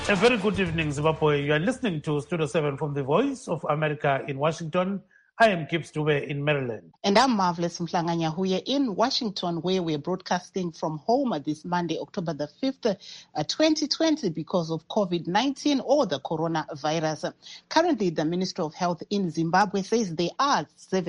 A very good evening, Zimbabwe. You are listening to Studio 7 from the Voice of America in Washington. I am Gibbs Dube in Maryland. And I'm Marvelous Mflanganyahuye in Washington, where we're broadcasting from home this Monday, October the 5th, 2020, because of COVID-19 or the coronavirus. Currently, the Ministry of Health in Zimbabwe says there are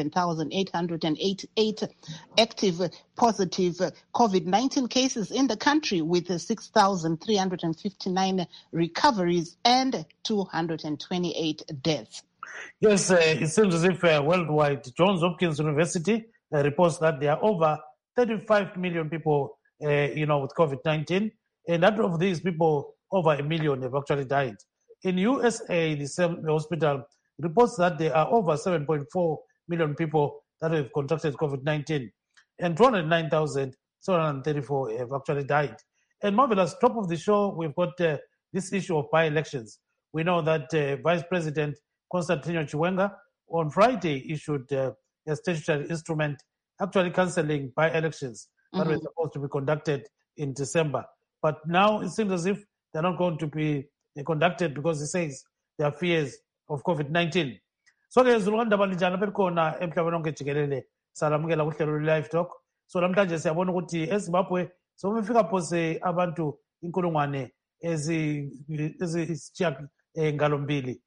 7,888 active positive COVID-19 cases in the country, with 6,359 recoveries and 228 deaths. Yes, it seems as if worldwide, Johns Hopkins University reports that there are over 35 million people, with COVID-19, and out of these people, over 1 million have actually died. In USA, the same hospital reports that there are over 7.4 million people that have contracted COVID-19, and 209,734 have actually died. And Marvelous, top of the show, we've got this issue of by-elections. We know that Vice President Constantino Chiwenga on Friday issued a statutory instrument actually cancelling by-elections that were supposed to be conducted in December. But now it seems as if they're not going to be conducted because he says there are fears of COVID-19. So ke zulukanda balijana belikhona emhlabeni wonke jikelele salamukela kuhlelo live talk. So namhlanje siyabona ukuthi eZimbabwe sobefika phose abantu inkulungwane ngalombili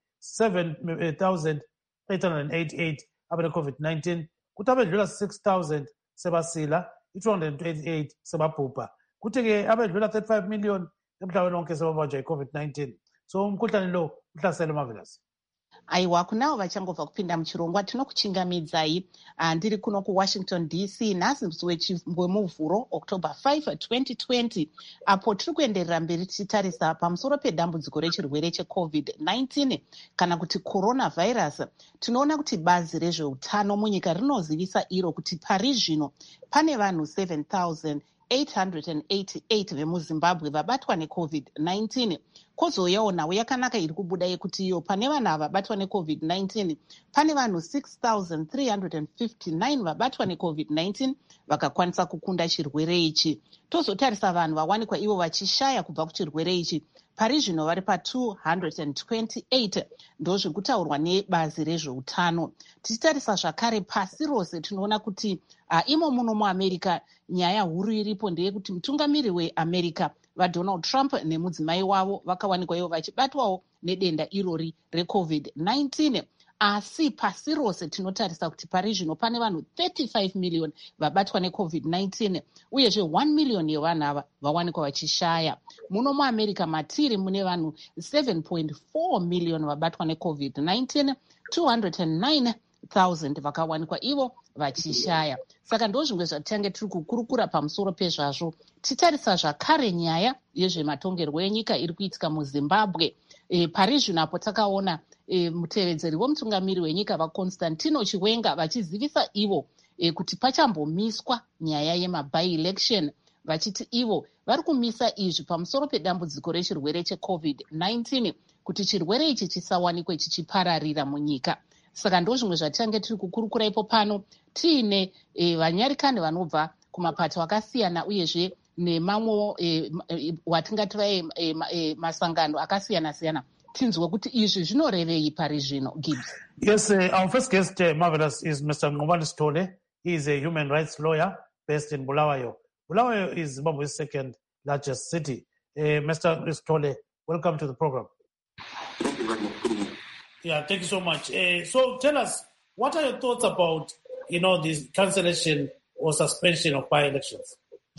7,888 abane-COVID-19 kuthi abedlula 6,000 sebasila, 228 sebabhubha. Kuthi-ke abedlula 35 million emhlabeni wonke sebabanjwa i-COVID-19. So umkhuhlane lo uhlasele Marvelous. Aiwa, kunavo vachangobva kupinda muchirongwa tinokuchingamidzai ndiri kuno kuwashington dc nhasi musi wemuvhuro october 5 2020 apo tiri kuenderera mberi tichitarisa pamusoro pedambudziko rechirwere checovid-19 kana kuti coronavirus. Tinoona kuti bazi rezveutano munyika rinozivisa iro kuti pari zvino pane vanhu 7,888 vemuzimbabwe vabatwa necovid-19. Kozouyawo nawo yakanaka iri kubuda yekuti iyo pane vanhu ava vabatwa necovid-19 pane vanhu 6,359 vabatwa necovid-19 vakakwanisa kukunda chirwere ichi. Tozotarisa vanhu vawanikwa ivo vachishaya kubva kuchirwere ichi pari zvino vari pa228 ndozviri kutaurwa nebazi rezveutano. Tichitarisa zvakare pasi rose tinoona kuti imo muno muamerica nyaya huru iripo ndeyekuti mutungamiri weamerica vaDonald Trump nemudzimai wavo vakawanikwa ivo vachibatwawo nedenda irori recovid-19. Asi pasi rose tinotarisa kuti pari zvino pane vanhu 35 million vabatwa necovid-19 uyezve 1 million yevanhu ava vawanikwa vachishaya. Muno muamerica matiri mune vanhu 7.4 million vabatwa necovid-19, 209,000 vakawanikwa ivo vachishaya. Saka ndozvimwe zvatichange tiri kukurukura pamusoro pezvazvo. Titarisa zvakare nyaya yezvematongerwo enyika iri kuitika muzimbabwe. Pari zvino apo takaona mutevedzeri womutungamiri wenyika vaConstantino Chiwenga vachizivisa ivo kuti pachambomiswa nyaya yemaby-election, vachiti ivo vari kumisa izvi pamusoro pedambudziko rechirwere checovid-19 kuti chirwere ichi chisawanikwe chichipararira munyika. Saka ndozvimwe zvatichange tiri kukurukura ipo pano tiine vanyarikani vanobva kumapato akasiyana uyezve nemamwe watingati masangano akasiyana-siyana. Tinzwe kuti izvi zvinorevei pari zvino, Gibbs. Yes, our first guest, Marvelous, is Mr. Ngubani Sithole. He is a human rights lawyer based in Bulawayo. Bulawayo is Zimbabwe's second largest city. Mr. Sithole, welcome to the program. Thank you very much. Yeah, thank you so much. So tell us, what are your thoughts about, this cancellation or suspension of by-elections?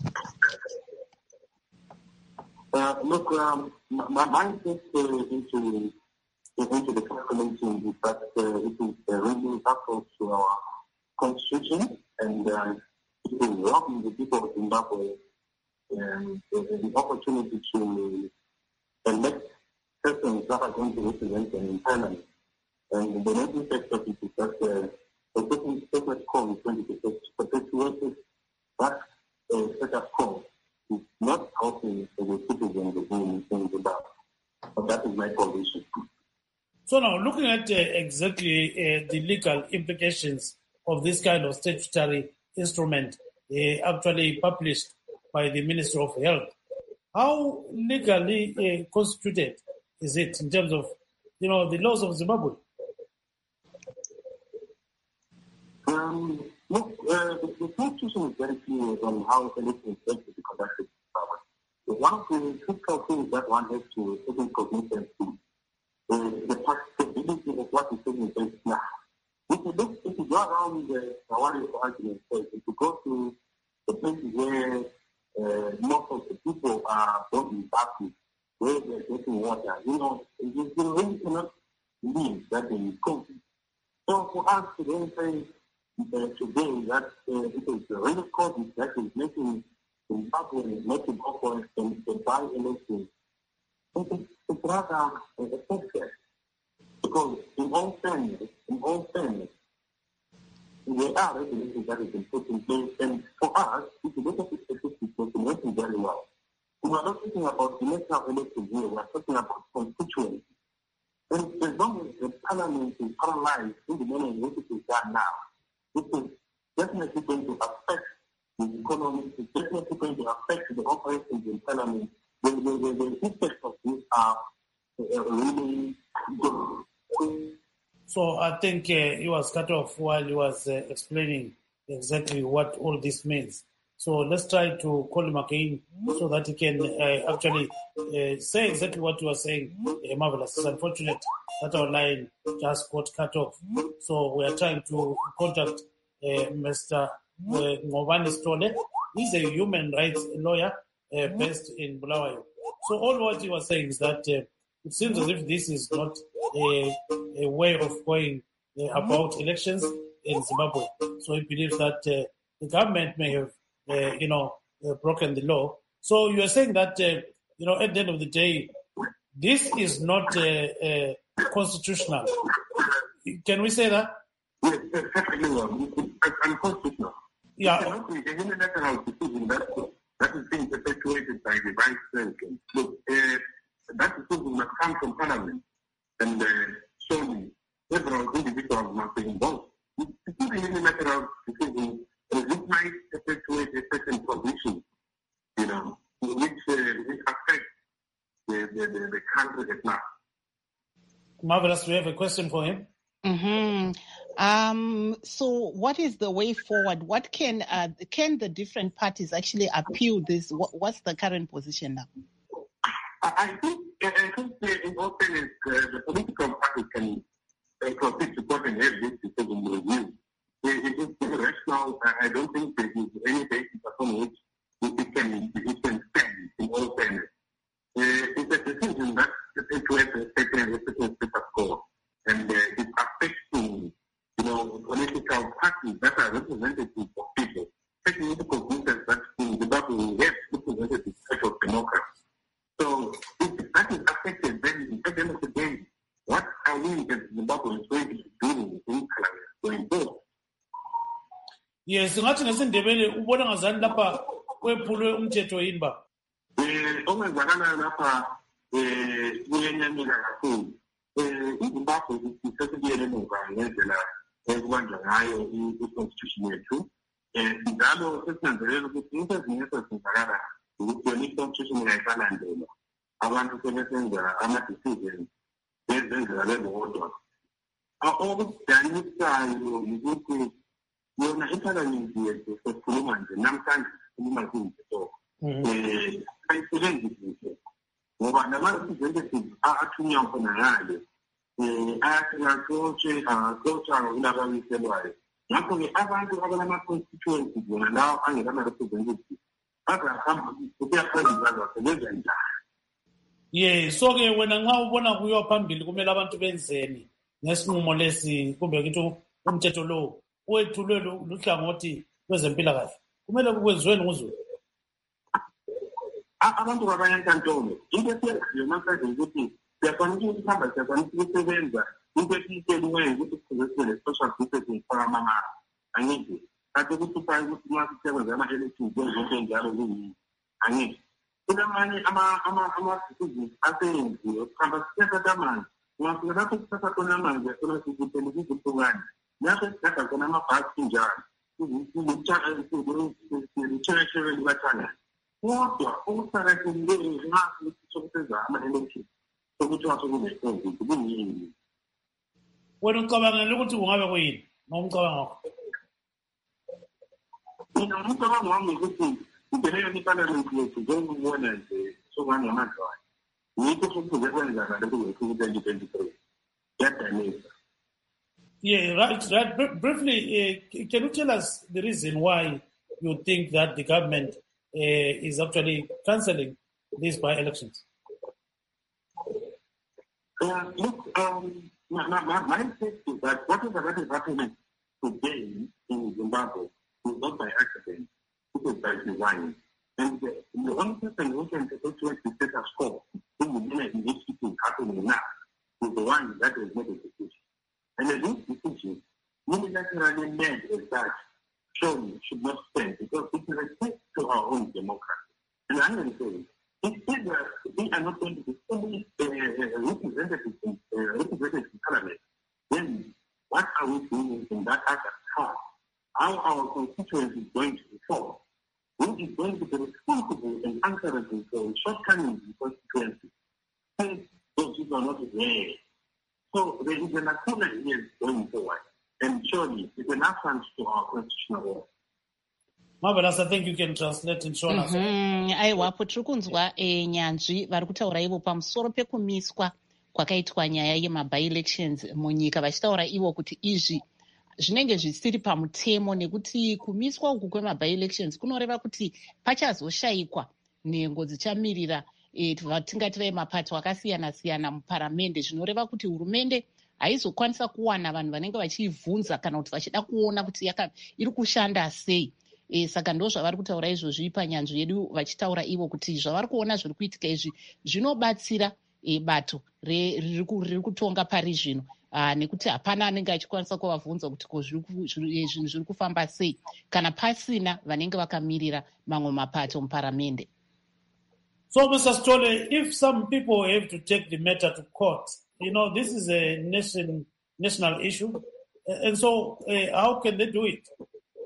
Look, my interest into the cancellation is that it is really backwards to our constitution, and it is robbing the people of Zimbabwe the opportunity to elect persons that are going to represent them in parliament. And the main effect of it is that the status quo is going to be perpetuated. That status quo is not helping the citizens of Zimbabwe. But that is my position. So now, looking at exactly the legal implications of this kind of statutory instrument actually published by the Ministry of Health, how legally constituted is it in terms of, the laws of Zimbabwe? Look, the Constitution is very clear on how elections are to be conducted in Zimbabwe. One of the critical things that one has to take into cognizance is the practicability of what is taking place now. If you go around the Hawari argument, if you go to the places where most of the people are going back to where they're getting water, you really cannot believe that they will come. So for us to then say today that it is the real cause that is making Zimbabwe not to go for the by-election, it's rather a success. Because in all fairness, there are regulations that have been put in place, and for us, if you look at the statistics, it's working very well. We are not talking about the national elections here, we are talking about constituency. And as long as the parliament is paralyzed in the manner in which it is done now, it is definitely going to affect the economy, it's definitely going to affect the operations in parliament. The effects of this are really good. So I think he was cut off while he was explaining exactly what all this means. So let's try to call him again so that he can actually say exactly what you were saying. Marvelous. It's unfortunate that our line just got cut off. So we are trying to contact Mr. Ngobani Stole. He's a human rights lawyer based in Bulawayo. So all what he was saying is that it seems as if this is not a way of going about elections in Zimbabwe. So he believes that the government may have, broken the law. So you are saying that, at the end of the day, this is not constitutional. Can we say that? Yes, perfectly well. It's unconstitutional. Yeah. It cannot be a unilateral decision that is being perpetuated by the vice president. Look, that decision must come from parliament, and surely several individuals must be involved. It's not a unilateral decision. It might perpetuate a certain position, which affects the country at large. Marvelous, we have a question for him. Mm-hmm. So what is the way forward? What can the different parties actually appeal this? What's the current position now? I think in all fairness, the political parties can proceed to court and have this decision reviewed. It is rational. I don't think there is any basis upon which it can stand in all fairness. It's a decision that perpetuates a certain status quo, and it affects political parties that are representatives of people. Taking into consideration that in Zimbabwe we have representatives of democracy. So if that is affected, then at the end of the day, what I mean that Zimbabwe is going to be doing in going forward. Yes, ngathi ngesindebele ubona ngazani lapha kwephulwe umthetho yini ba? Ongenzakala lapha kuyenyamela kakhulu. iZimbabwe isesibuyele emuva ngendlela ekubanjwa ngayo i-constitution yethu. Njalo sesinanzelela ukuthi into ezinye esezenzakala ukuthi yona i-constitution ingayisalandela. Abantu sebesenza ama-decisions bezenzela bebodwa. Okudanisayo ukuthi yona iparliament yethu sesikhuluma nje namhlanje sikhuluma kuyinto ayisebenzisi ngoba nama-representatives athunywa khona ngale ayaxotsha kulabawiselwayo. Ngakho-ke abantu abalama-constituency bona lawo angelama-representatives bazahamba ukuya phambili bazasebenza njani. So-ke wena nxa ubona kuyiwa phambili kumele abantu benzeni ngesinqumo lesi kumbe kithi umthetho lo wethulwe luhlangothi lwezempilakahle kumele kwenziweni nguzulu. Abantu babanye enkantolo into esiyenzayo namhlanje ukuthi siyakwanisa ukuhamba, siyakwanisa ukusebenza into esiyitsheliweyo ukuthi sikhuzesele social distancing kwakamamara angithi kade kuhluphayo ukuthi uma sisebenza ama-elections zonke njalo kuyini angithi kunamanye ama-decisions aseyenziwe kuhamba sithatha amanzi ungafika lapho sithatha khona amanzi yasona sikuthele kuzihlukane lapho sithatha khona amabhasi njalo litsheleshele libathangane kodwa okuqakathekileyo nxa sokusenza ama-elections sokuthi wasokune-COVID kuyini. Wena ucabangela ukuthi kungabe kuyini noma ucabanga wakho? Mina umcabango wami ukuthi leyo iparliament yethu njengokubona nje sokungangamadlwana yikho sokuze kwenzakala ku-2023 yadanisa. Yeah, right. Briefly, can you tell us the reason why you think that the government is actually cancelling these by-elections? Look, my take is that whatever that is happening today in Zimbabwe is not by accident. It is by design. And the only person who can perpetuate the status quo in the institution happening now is the one that has made a decision. And this decision, unilaterally made as such, surely should not stand because it is a threat to our own democracy. And I'm going to say, if we are not going to be fully represented in Parliament, then what are we doing in that other part? How our constituency is going to be formed? Who is going to be responsible and answerable for shortcomings in constituency? Since those people are not there. So there is a lacuna here going forward, and surely it's an affront to our constitutional order. Marvelous, I think you can translate in short. Aiwapo tiri kunzwa nyanzvi vari kutaura ivo pamusoro pekumiswa kwakaitwa nyaya yemabi-elections munyika, vachitaura ivo kuti izvi zvinenge zvisiri pamutemo nekuti kumiswa uku kwemabi-elections kunoreva kuti pachazoshayikwa nhengo dzichamirira vatingati vemapato akasiyana-siyana muparamende, zvinoreva kuti hurumende haizokwanisa kuwana vanhu vanenge vachiibvunza kana kuti vachida kuona kuti iri kushanda sei. Saka ndo zvavari kutaura izvozvi panyanzvi yedu, vachitaura ivo kuti zvavari kuona zviri kuitika izvi zvinobatsira bato riri kutonga pari zvino, nekuti hapana anenge achikwanisa kuvabvunza kuti zvinhu zviri kufamba sei kana pasina vanenge vakamirira mamwe mapato muparamende. So, Mr. Stolle, if some people have to take the matter to court, this is a national issue, and so how can they do it?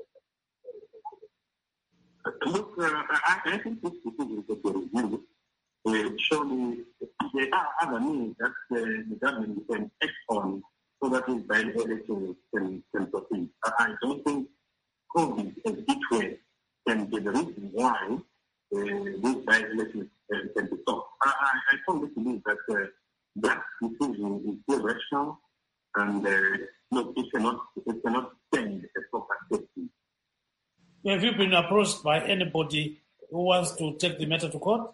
Look, I think this decision is a review. Surely there are other means that the government can act on so that this by-election can proceed. I don't think COVID as each way can be the reason why this by-election can be stopped. I firmly believe that that decision is irrational and look, it cannot stand a proper safety. Have you been approached by anybody who wants to take the matter to court?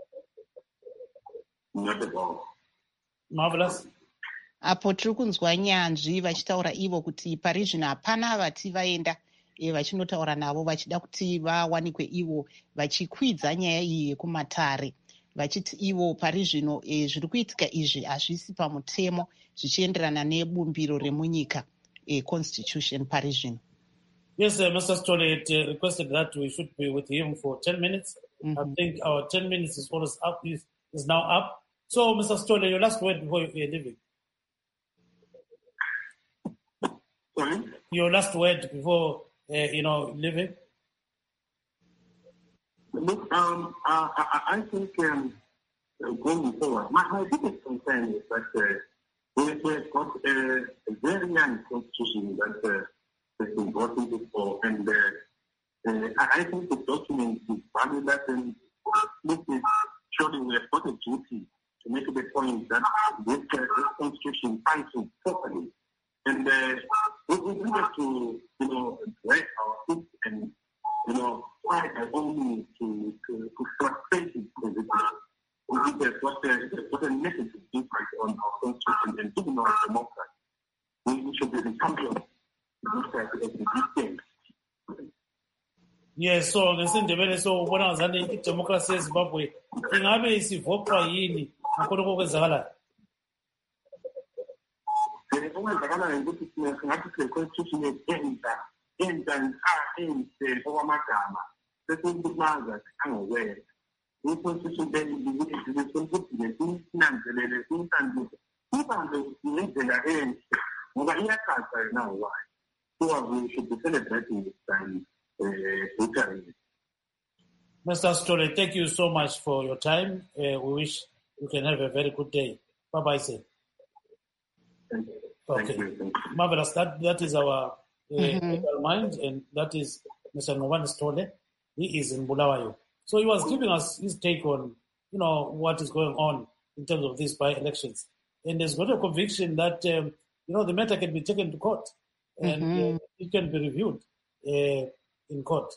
Not at all. Marvelous. Apo tiri kunzwa nyanzvi vachitaura ivo kuti pari zvino hapana vati vaenda vachinotaura navo vachida kuti vawanikwe ivo vachikwidza nyaya iyi yekumatare, vachiti ivo pari zvino zviri kuitika izvi hazvisi pamutemo zvichienderana nebumbiro remunyika constitution pari zvino. Yes, Mr. Stolle had requested that we should be with him for 10 minutes. I think our 10 minutes is almost up, is now up. So, Mr. Stolle, your last word before you're leaving. Sorry? Your last word before, leaving. Look, I think going forward, my biggest concern is that we've got a very young constitution that has been brought into force, and I think the document is valueless, and surely we have got a duty to make the point that this constitution functions properly. And we needed to, drag our feet and, try by all means to frustrate the president. We think there's got a negative impact on our constitution and even our democracy. We should be the champions. Yes, so ngesindebele so ubona ngazani idemocracy eZimbabwe ingabe isivopha yini ngakho kwenzakala. Okwenzakala ukuthi singathi le-constitution enhle okwamagama sesikumaza angokwenza. I-constitution ukuthi sinanzelele siyihlanzise sibanze ngendlela enhle ngoba iyachaza yona ngokwayo. So we should be celebrating this time. Mr. Stolle, thank you so much for your time. We wish you can have a very good day. Bye-bye, sir. Thank you. Okay. Thank you. Marvelous. That is our mind, and that is Mr. Ngobani Stole. He is in Bulawayo. So he was giving us his take on, what is going on in terms of these by-elections. And there's got a conviction that, the matter can be taken to court and it can be reviewed in court.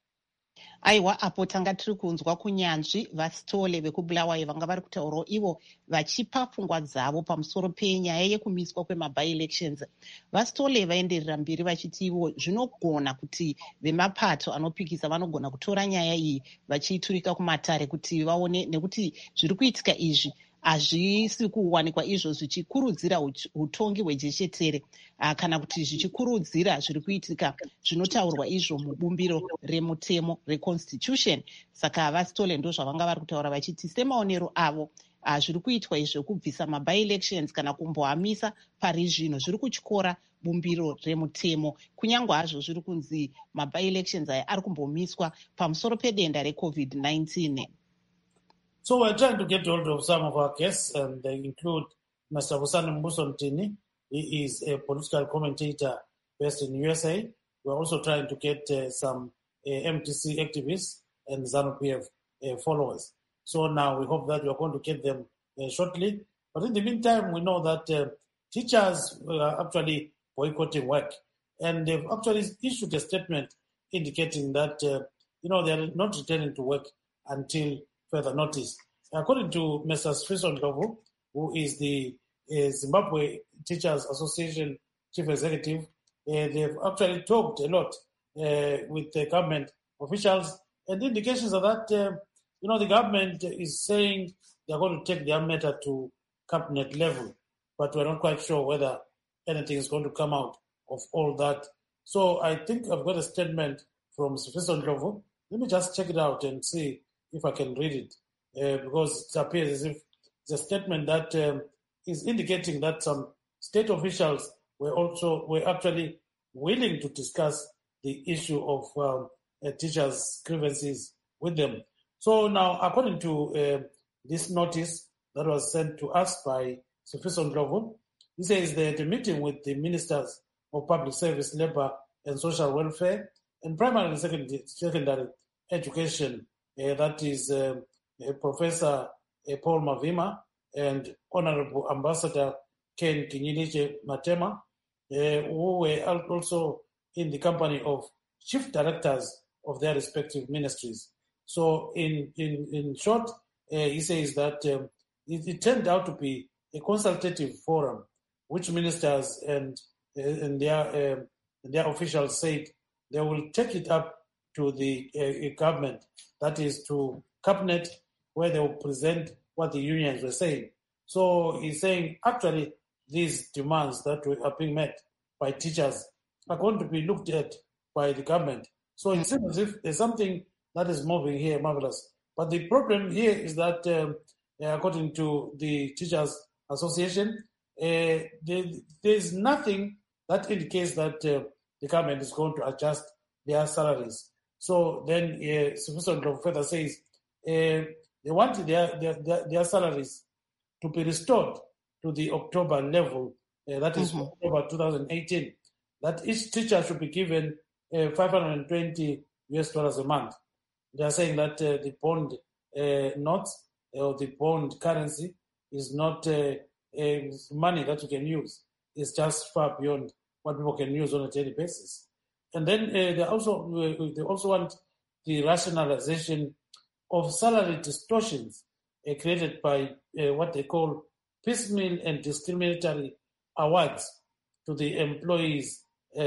Aiwa, apo tanga tiri kunzwa kunyanzvi vaStole vekubulawayo vanga vari kutaurawo ivo vachipa pfungwa dzavo pamusoro penyaya yekumiswa kwemaby-elections. VaStole vaenderera mberi vachiti ivo zvinogona kuti vemapato anopikisa vanogona kutora nyaya iyi vachiiturika kumatare kuti vaone, nekuti zviri kuitika izvi hazvisi kuwanikwa izvo zvichikurudzira utongi hwejechetere kana kuti zvichikurudzira zviri kuitika zvinotaurwa izvo mubumbiro remutemo reconstitution. Saka vaStole ndo zvavanga vari kutaura vachiti semaonero avo zviri kuitwa izvo kubvisa maby-elections kana kumbohamisa pari zvino zviri kutyora bumbiro remutemo, kunyange hazvo zviri kunzi maby-elections aya ari kumbomiswa pamusoro pedenda reCOVID-19. So we're trying to get hold of some of our guests, and they include Mr. Vusani Mbusontini. He is a political commentator based in USA. We're also trying to get some MTC activists and ZANU-PF followers. So now we hope that we're going to get them shortly. But in the meantime, we know that teachers are actually boycotting work. And they've actually issued a statement indicating that, they are not returning to work until further notice. According to Mr. Sfiso Ndlovu, who is the Zimbabwe Teachers Association Chief Executive, they've actually talked a lot with the government officials, and indications are that, the government is saying they're going to take their matter to cabinet level, but we're not quite sure whether anything is going to come out of all that. So I think I've got a statement from Sfiso Ndlovu. Let me just check it out and see if I can read it, because it appears as if it's a statement that is indicating that some state officials were actually willing to discuss the issue of teachers' grievances with them. So now, according to this notice that was sent to us by Sfiso Ndlovu, he says that the meeting with the ministers of public service, labor and social welfare, and primary and secondary education, that is Professor Paul Mavima and Honorable Ambassador Ken Kinyiliche Matema, who were also in the company of chief directors of their respective ministries. So in short, he says that it turned out to be a consultative forum, which ministers and their officials said they will take it up to the government, that is to cabinet, where they will present what the unions were saying. So he's saying actually these demands that are being met by teachers are going to be looked at by the government. So it seems as if there's something that is moving here, Marvelous. But the problem here is that according to the Teachers Association, there's nothing that indicates that the government is going to adjust their salaries. So then Sfiso Ndlovu further says they want their salaries to be restored to the October level, that is October 2018, that each teacher should be given $520 a month. They are saying that the bond notes or the bond currency is not money that you can use. It's just far beyond what people can use on a daily basis. And then they also want the rationalization of salary distortions created by what they call piecemeal and discriminatory awards to the employees.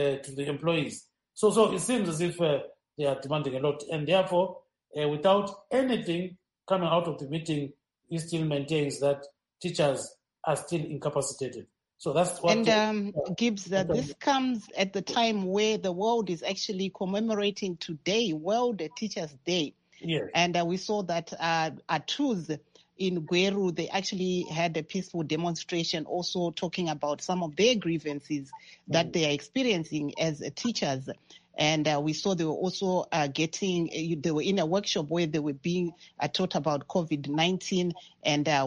So it seems as if they are demanding a lot, and therefore, without anything coming out of the meeting, he still maintains that teachers are still incapacitated. So that's what. And Gibbs, this comes at the time where the world is actually commemorating today, World Teachers' Day. Yes. And we saw that at TUS in Gweru, they actually had a peaceful demonstration also talking about some of their grievances that they are experiencing as teachers. And we saw they were also they were in a workshop where they were being taught about COVID-19 and what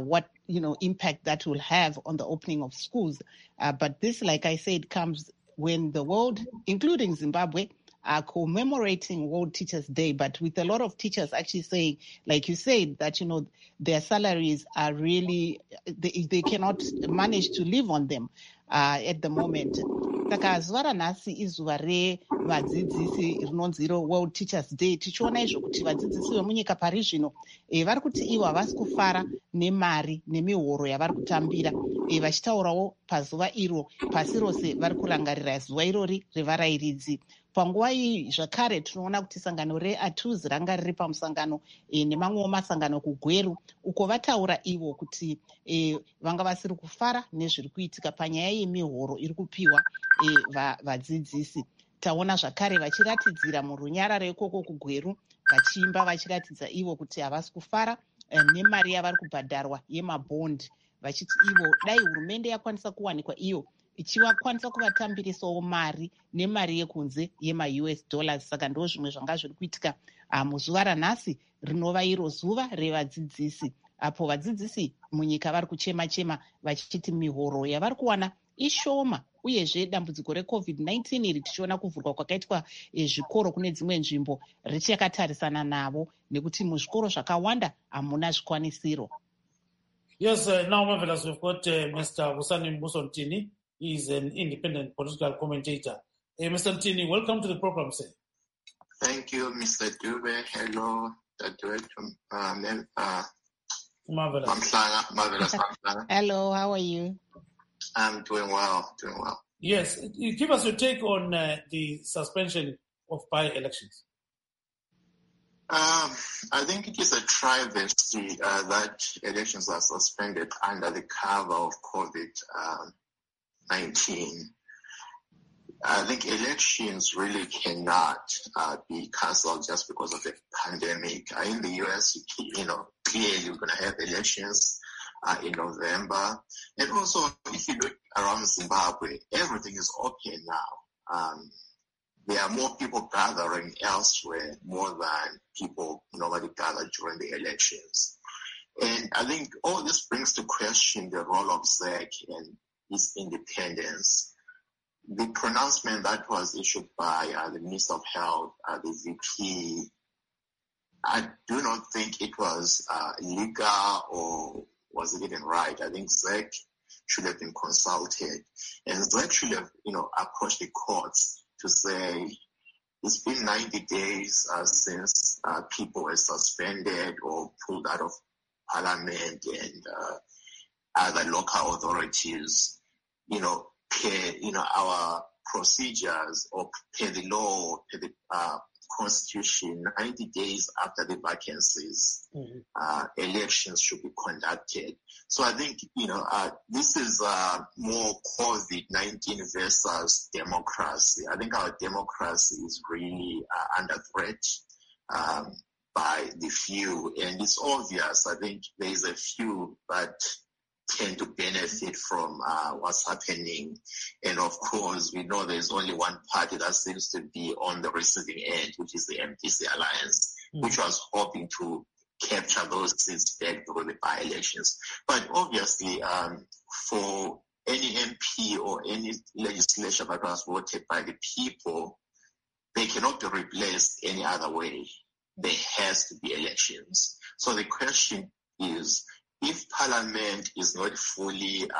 impact that will have on the opening of schools. But this, like I said, comes when the world, including Zimbabwe, are commemorating World Teachers Day, but with a lot of teachers actually saying, like you said, that, their salaries are really, they cannot manage to live on them at the moment. Saka zuva ranhasi izuva revadzidzisi rinonzi iro World Teachers Day. Tichiona izvo kuti vadzidzisi vemunyika pari zvino vari kuti ivo havasi kufara nemari nemihoro yavari kutambira, vachitaurawo pazuva iro pasi rose vari kurangarira zuva irori revarairidzi. Panguva iyi zvakare tinoona kuti sangano reATUZ ranga riri pamusangano nemamwewo masangano kuGweru, uko vataura ivo kuti vanga vasiri kufara nezviri kuitika panyaya yemihoro iri kupiwa vadzidzisi. Taona zvakare vachiratidzira murunyararo ikoko kuGweru, vachiimba vachiratidza ivo kuti havasi kufara nemari yavari kubhadharwa yemabhondi, vachiti ivo dai hurumende yakwanisa kuwanikwa iyo ichivakwanisa kuvatambirisawo mari nemari yekunze yemaUS dollars. Saka ndo zvimwe zvanga zviri kuitika muzuva ranhasi rinova iro zuva revadzidzisi, apo vadzidzisi munyika vari kuchema-chema vachiti mihoro yavari kuwana ishoma, uyezve dambudziko reCovid-19 iri tichiona kuvhurwa kwakaitwa zvikoro kune dzimwe nzvimbo richakatarisana navo, nekuti muzvikoro zvakawanda hamuna zvikwanisiro. Yes, now marvelous. We've got Mr. Vusani Mbuso Ntini. He is an independent political commentator. Mr. Ntini, welcome to the program, sir. Thank you, Mr. Dube. Hello, the director. Marvelous. Marvelous. Hello, how are you? I'm doing well. Yes, give us your take on the suspension of by-elections. I think it is a travesty that elections are suspended under the cover of COVID-19. I think elections really cannot be cancelled just because of the pandemic. In the US, clearly you're going to have elections in November. And also, if you look around Zimbabwe, everything is open now. There are more people gathering elsewhere, more than people normally gather during the elections. And I think all this brings to question the role of ZEC and its independence. The pronouncement that was issued by the Minister of Health, the VP, I do not think it was legal or was it even right. I think ZEC should have been consulted, and ZEC should have, approached the courts to say it's been 90 days since people were suspended or pulled out of parliament and other local authorities, per our procedures or per the law, per the constitution, 90 days after the vacancies, elections should be conducted. So I think, this is more COVID-19 versus democracy. I think our democracy is really under threat by the few. And it's obvious, I think there is a few that tend to benefit from what's happening. And of course, we know there's only one party that seems to be on the receiving end, which is the MDC Alliance, which was hoping to capture those seats back through the by-elections. But obviously, for any MP or any legislation that was voted by the people, they cannot be replaced any other way. There has to be elections. So the question is, if Parliament is not fully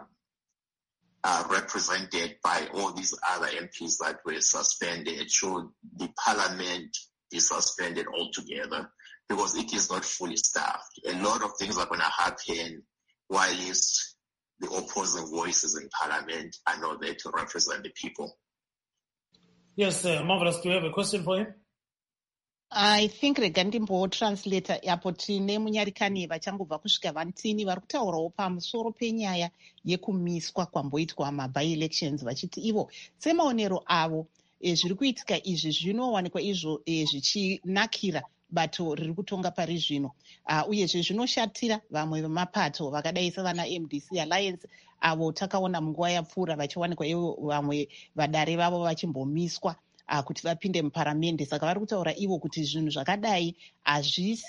represented by all these other MPs that were suspended, should the Parliament be suspended altogether? Because it is not fully staffed. A lot of things are going to happen whilst the opposing voices in Parliament are not there to represent the people. Yes, Marvelous, do you have a question for him? I think rega ndimbotranslator apo tine munyarikani vachangobva kusvika vantini vari kutaurawo pamusoro penyaya yekumiswa kwamboitwa maby-elections vachiti ivo semaonero avo zviri kuitika izvi zvinowanikwa izvo zvichinakira bato riri kutonga pari zvino, uyezve zvinoshatira vamwe vemapato vakadai savana MDC Alliance avo takaona munguva yapfuura vachiwanikwa ivo vamwe vadare vavo vachimbomiswa kuti vapinde muparamende. Saka vari kutaura ivo kuti zvinhu zvakadai hazvisi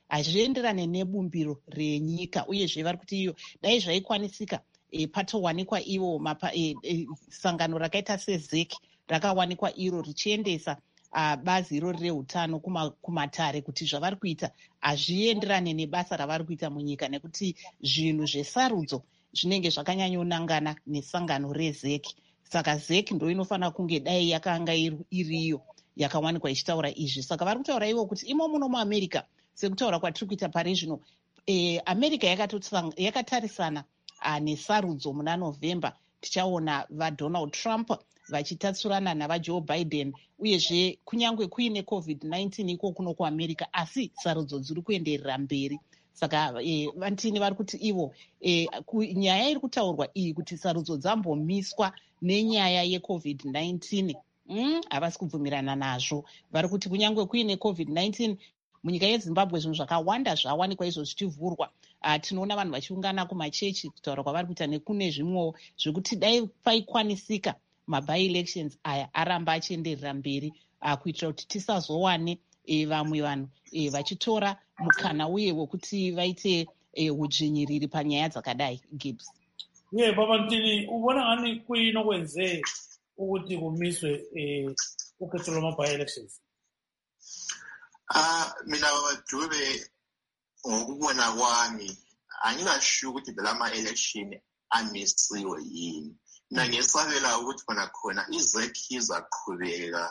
hazvienderane nebumbiro renyika, uyezve vari kuti iyo dai zvaikwanisika patowanikwa ivo sangano rakaita sezeki rakawanikwa iro richiendesa bazi irori reutano kumatare kuti zvavari kuita hazvienderane nebasa ravari kuita munyika, nekuti zvinhu zvesarudzo zvinenge zvakanyanyonangana nesangano rezeki. Saka zeki ndo inofanira kunge dai yakanga iriyo yakawanikwa ichitaura izvi. Saka vari kutaura ivo kuti imo muno muamerica, sekutaura kwatiri kuita pari zvino, america yakatarisana nesarudzo muna November. Tichaona vaDonald Trump vachitatsurana navaJoe Biden, uyezve kunyange kuine COVID-19 iko kuno kuamerica, asi sarudzo dziri kuenderera mberi. Saka vantini vari kuti ivo nyaya iri kutaurwa iyi kuti sarudzo dzambomiswa nenyaya yeCovid-19 havasi kubvumirana nazvo. Vari kuti kunyange kuine COVID-19 munyika yeZimbabwe zvinhu zvakawanda zvawanikwa izvo zvichivhurwa. Tinoona vanhu vachiungana kumachechi kutaura kwavari kuita, nekune zvimwewo zvekuti dai paikwanisika maby-elections aya aramba achienderera mberi kuitira kuti tisazowane vamwe vanhu vachitora mukana uye wekuti vaite udzvinyiriri panyaya dzakadai. Gibbs. Baba Ntini, ubona ngani kuyinokwenze ukuthi kumiswe ukhetho lwama-by-elections? Mina Dube, ngokubona kwami angingasho ukuthi phela ama-election amisiwe yini. Mina ngesabela ukuthi khona izekhi izaqhubeka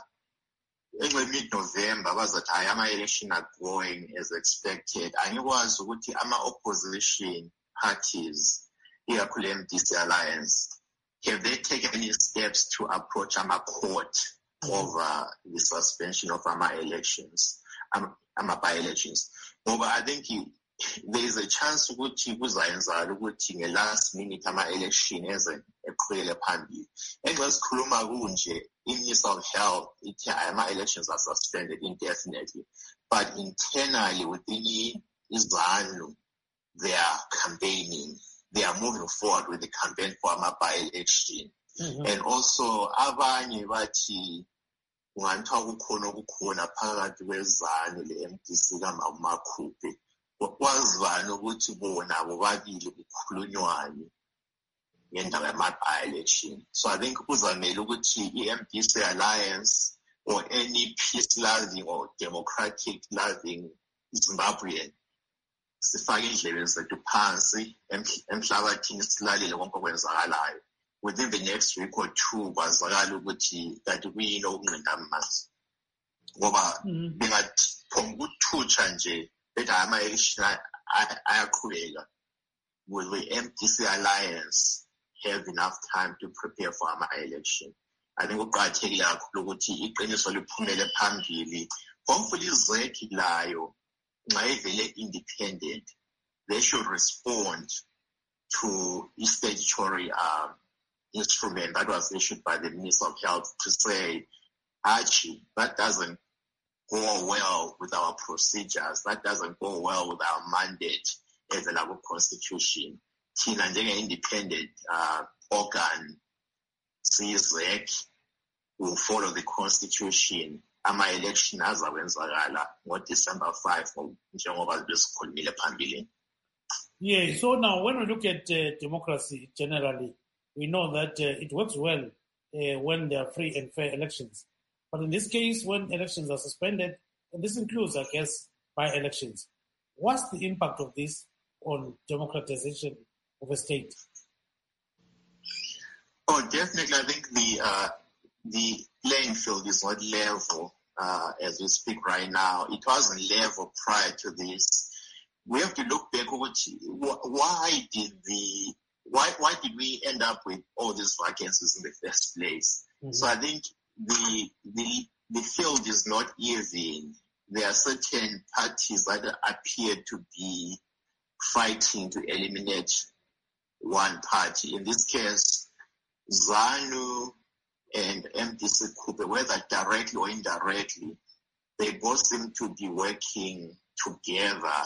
mid-November bazathi hayi ama-election are going as expected. Angikwazi ukuthi ama-opposition parties, ikakhulu MDC Alliance, have they taken any steps to approach ama-court over the suspension of ama-elections, ama-by-elections? Ngoba I think there is a chance ukuthi kuzayenzala ukuthi nge-last minute ama-election eze eqhubekele phambili. Engasikhuluma kunje, i-Minister of Health ithi ama-elections are suspended indefinitely, but internally within ZANU they are campaigning. They are moving forward with the campaign for ama-by-election. And also abanye bathi ungathiwa kukhona phakathi kwezanu le-MDC kamakhuphe, kwazibani ukuthi bona bobabili kukhulunywane ngendaba yama-by-election. So I think kuzamele ukuthi i-MDC Alliance or any peace-loving or democratic-loving Zimbabwean sifake indlebe zethu phansi emhlabathini silalele konke okwenzakalayo. Within the next week or two kwazakala ukuthi kanti kuyini okunqinda amanzi, ngoba bengaphonga ukuthutsha nje bethi ama-election ayaqhubeka. Will the MDC Alliance have enough time to prepare for ama-election? I think kuqakathekile kakhulu ukuthi iqiniso liphumele phambili. Hopefully izekhi layo nxa ivele independent, they should respond to a statutory instrument that was issued by the Minister of Health to say, Archie, that doesn't go well with our procedures, that doesn't go well with our mandate as a level constitution. Thina njenge-independent organ, CZEC, will follow the constitution. Ama-election azakwenzakala ngo-December 5 njengoba besikhulumile phambili. Yeah, so now when we look at democracy generally, we know that it works well when there are free and fair elections. But in this case, when elections are suspended, and this includes, I guess, by-elections, what's the impact of this on democratization of a state? Oh, definitely. I think the playing field is not level as we speak right now. It wasn't level prior to this. We have to look back. Why did we end up with all these vacancies in the first place? Mm-hmm. So I think the field is not even. There are certain parties that appear to be fighting to eliminate one party. In this case, ZANU and MDC Kupe, whether directly or indirectly, they both seem to be working together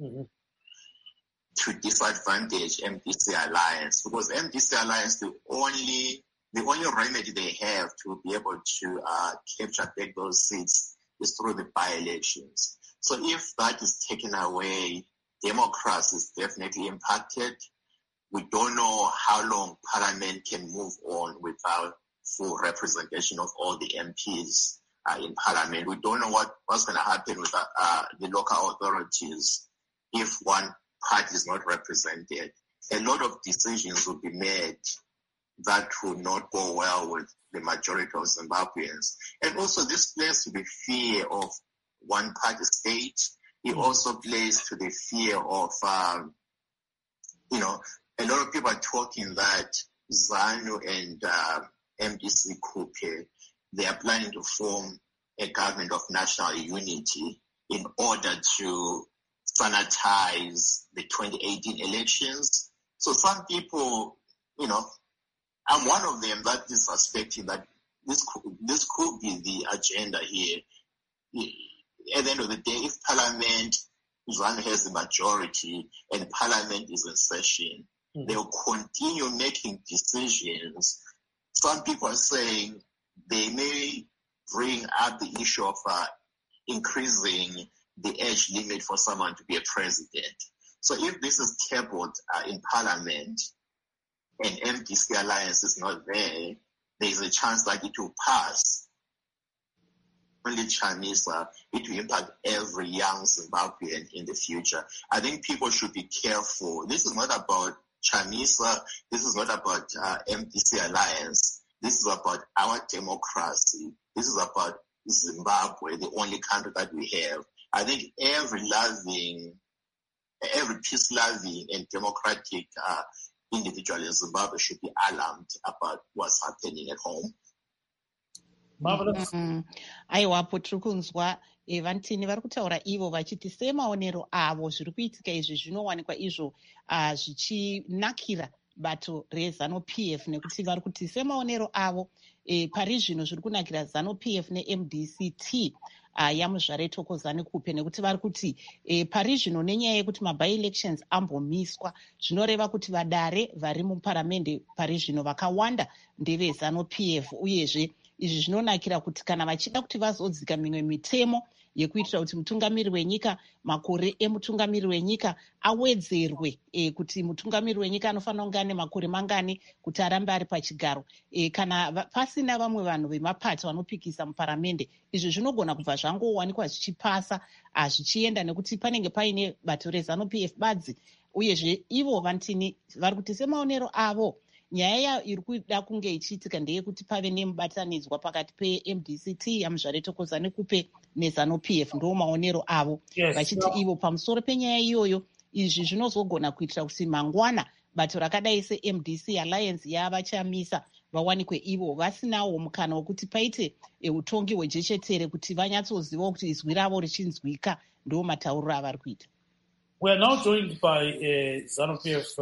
to disadvantage MDC Alliance, because MDC Alliance, the only remedy they have to be able to capture back those seats is through the by-elections. So if that is taken away, democracy is definitely impacted. We don't know how long Parliament can move on without full representation of all the MPs in Parliament. We don't know what's going to happen with the local authorities if one party is not represented. A lot of decisions will be made that will not go well with the majority of Zimbabweans. And also this plays to the fear of one-party state. It also plays to the fear of, a lot of people are talking that ZANU and MDC Coupe, they are planning to form a government of national unity in order to sanitize the 2018 elections. So some people, I'm one of them that is suspecting that this could be the agenda here. At the end of the day, if Parliament, ZANU has the majority and Parliament is in session, they'll continue making decisions. Some people are saying they may bring up the issue of increasing the age limit for someone to be a president. So if this is tabled in Parliament and MDC alliance is not there, there's a chance that it will pass. Only Chamisa, it will impact every young Zimbabwean in the future. I think people should be careful. This is not about Chamisa. This is not about MDC alliance. This is about our democracy. This is about Zimbabwe, the only country that we have. I think every peace-loving and democratic individual in Zimbabwe should be alarmed about what's happening at home. Aiwapo tiri kunzwa vantini vari kutaura ivo vachiti semaonero avo zviri kuitika izvi zvinowanikwa izvo zvichinakira bato reZANU-PF nekuti vari kuti semaonero avo pari zvino zviri kunakira ZANU-PF neMDC-T yamuzvare Thokozani Kupe nekuti vari kuti pari zvino nenyaya yekuti maby-elections ambomiswa zvinoreva kuti vadare vari muparamende pari zvino vakawanda ndeve ZANU-PF uyezve izvi zvinonakira kuti kana vachida kuti vazodzika mimwe mitemo yekuitira kuti mutungamiri wenyika makore emutungamiri wenyika awedzerwe kuti mutungamiri wenyika anofanira kunge ane makore mangani kuti arambe ari pachigaro kana pasina vamwe vanhu vemapato vanopikisa muparamende izvi zvinogona kubva zvangowanikwa zvichipasa zvichienda nekuti panenge paine bato reZANU-PF badzi uyezve ivo vantini vari kuti semaonero avo nyaya iri kuda kunge ichiitika ndeyekuti pave nemubatanidzwa pakati peMDC-T yamuzvare Thokozani Kupe neZANU-PF ndo maonero avo vachiti ivo pamusoro penyaya iyoyo izvi zvinozogona kuitira kuti mangwana bato rakadai seMDC alliance yavachamisa vawanikwe ivo vasinawo mukana wekuti paite utongi hwejechetere kuti vanyatsozivawo kuti izwi ravo richinzwika ndo matauriro avari kuita. We are now joined by ZANU-PF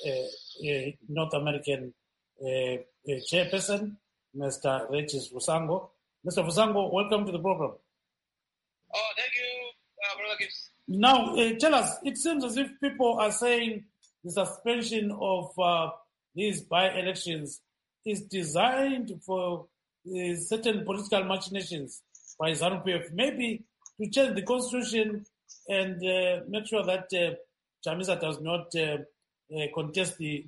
North American chairperson, Mr. Regis Vusango. Mr. Vusango, welcome to the program. Oh, thank you, Brother Gibbs. Now, tell us, it seems as if people are saying the suspension of these by-elections is designed for certain political machinations by ZANU-PF, maybe to change the constitution and make sure that Chamisa does not contest the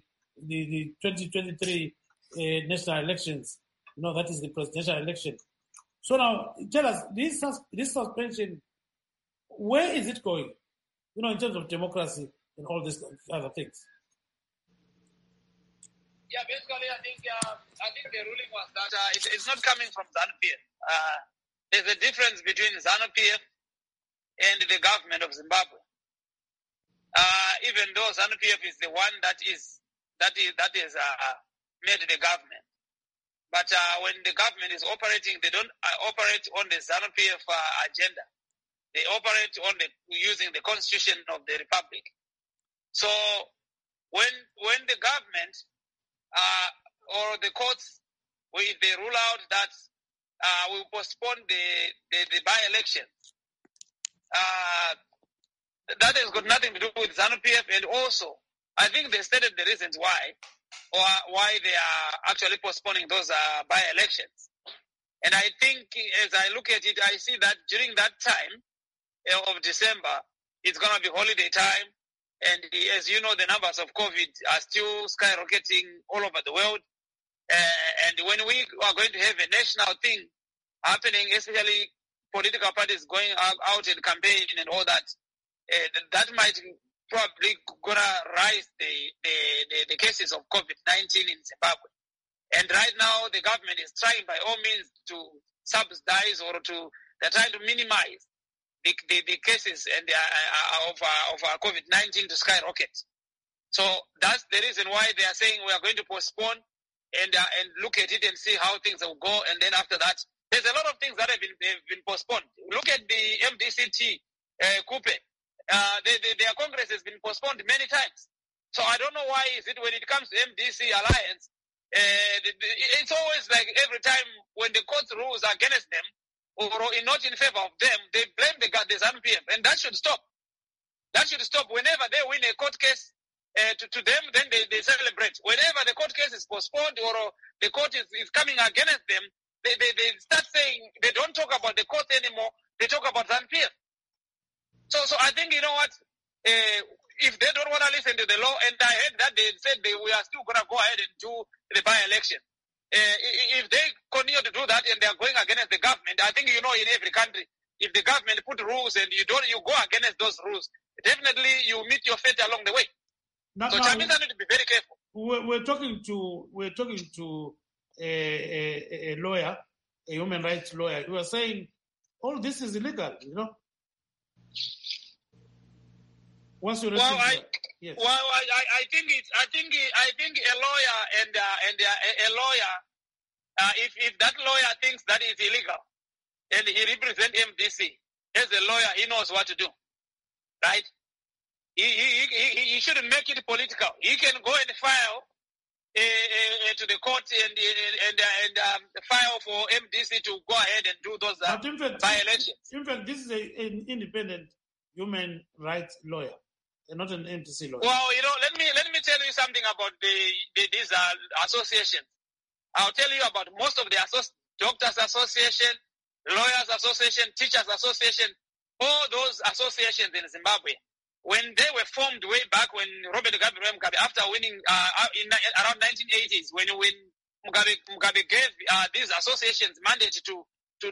2023 national elections. That is the presidential election. So now, tell us, this suspension, where is it going? In terms of democracy and all these other things. Yeah, basically, I think the ruling was that it's not coming from ZANU-PF. There's a difference between ZANU-PF and the government of Zimbabwe. Even though ZANU-PF is the one that is made the government, but when the government is operating, they don't operate on the ZANU-PF agenda. They operate on using the constitution of the republic. So when the government or the courts, if they rule out that will postpone the by-elections, that has got nothing to do with ZANU-PF. And also, I think they stated the reasons why they are actually postponing those by-elections. And I think as I look at it, I see that during that time of December, it's going to be holiday time. And as you know, the numbers of COVID are still skyrocketing all over the world. And when we are going to have a national thing happening, especially political parties going out and campaign and all that, that might probably gonna rise the cases of COVID-19 in Zimbabwe. And right now, the government is trying by all means to subsidize or they're trying to minimize the cases and of COVID-19 to skyrocket. So that's the reason why they are saying we are going to postpone and look at it and see how things will go. And then after that, there's a lot of things that have been postponed. Look at the MDCT, Coupe. Their Congress has been postponed many times. So I don't know why is it when it comes to MDC Alliance, it's always like every time when the court rules against them or not in favor of them, they blame the ZANU-PF, and that should stop. That should stop. Whenever they win a court case to them, then they celebrate. Whenever the court case is postponed or the court is coming against them, they start saying they don't talk about the court anymore. They talk about ZANU-PF. So I think, you know what, if they don't want to listen to the law, and I heard that they said we are still going to go ahead and do the by-election. If they continue to do that and they are going against the government, I think, you know, in every country, if the government put rules and you go against those rules, definitely you meet your fate along the way. So Chamisa need to be very careful. We're talking to a lawyer, a human rights lawyer, who was saying all this is illegal, you know. What's your response? Yes. Well, I think a lawyer and a lawyer, if that lawyer thinks that is illegal, and he represents MDC as a lawyer, he knows what to do, right? He shouldn't make it political. He can go and file to the court and file for MDC to go ahead and do those by-elections. In fact, this is an independent human rights lawyer. And not an MDC lawyer. Well, you know, let me tell you something about these associations. I'll tell you about most of the doctors' association, lawyers' association, teachers' association, all those associations in Zimbabwe. When they were formed way back when Robert Gabriel Mugabe, after winning around 1980s, when Mugabe gave these associations mandate to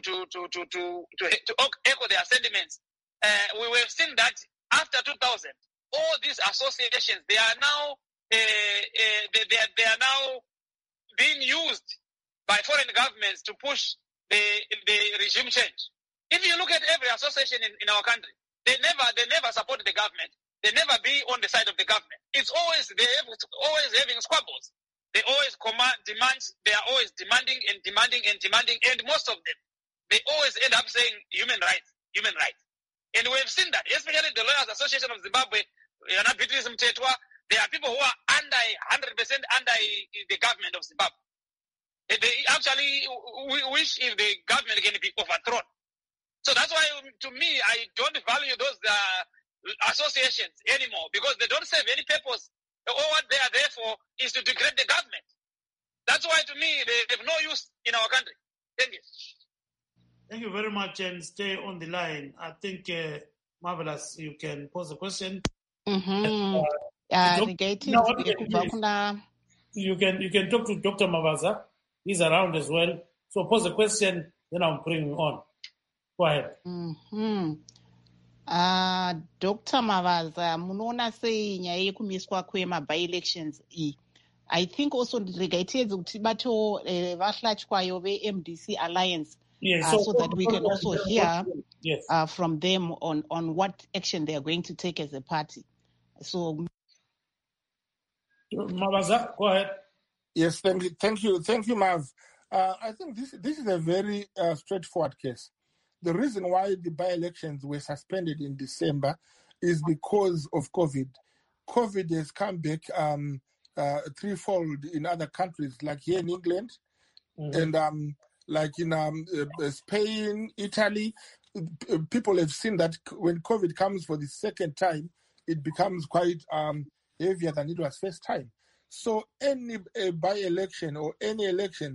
echo their sentiments, we were seeing that after 2000. All these associations, they are now they are now being used by foreign governments to push the regime change. If you look at every association in our country, they never support the government. They never be on the side of the government. It's always always having squabbles. They always demand. They are always demanding, and most of them, they always end up saying human rights. And we have seen that, especially the Lawyers Association of Zimbabwe. There are people who are 100% under the government of Zimbabwe. They actually wish if the government can be overthrown. So that's why, to me, I don't value those associations anymore, because they don't serve any purpose. All what they are there for is to degrade the government. That's why, to me, they have no use in our country. Thank you. Thank you very much, and stay on the line. I think, Marvelous, you can pose a question. Mm-hmm. You can talk to Dr. Mavaza. He's around as well. So pose a question, then I'll bring him on. Go ahead. Mm-hmm. Dr. Mavaza, munoona sei nyaya yekumiswa kwema-by-elections iyi? I think also ndirigaitedze kuti bato vahlatyayo ve-MDC Alliance. Yes, so that we can also hear yes. From them on what action they are going to take as a party. So, Mavaza, go ahead. Yes, thank you, Mav. I think this is a very straightforward case. The reason why the by-elections were suspended in December is because of COVID. COVID has come back threefold in other countries, like here in England, and like in Spain, Italy. People have seen that when COVID comes for the second time, it becomes quite heavier than it was first time. So any by-election or any elections